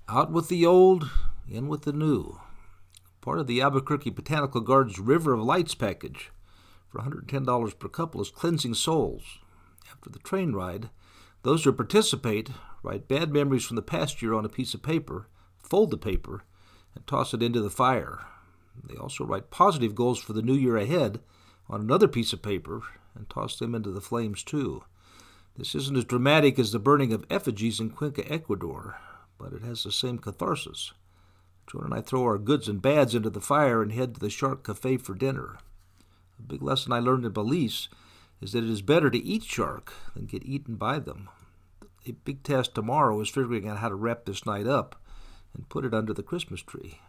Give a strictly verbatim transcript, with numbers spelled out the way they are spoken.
Out with the old, in with the new. Part of the Albuquerque Botanical Gardens River of Lights package for one hundred ten dollars per couple is Cleansing Souls. After the train ride, those who participate write bad memories from the past year on a piece of paper, fold the paper, and toss it into the fire. They also write positive goals for the new year ahead on another piece of paper and toss them into the flames too. This isn't as dramatic as the burning of effigies in Cuenca, Ecuador, but it has the same catharsis. Joan and I throw our goods and bads into the fire and head to the Shark Cafe for dinner. A big lesson I learned in Belize is that it is better to eat shark than get eaten by them. A big task tomorrow is figuring out how to wrap this night up and put it under the Christmas tree.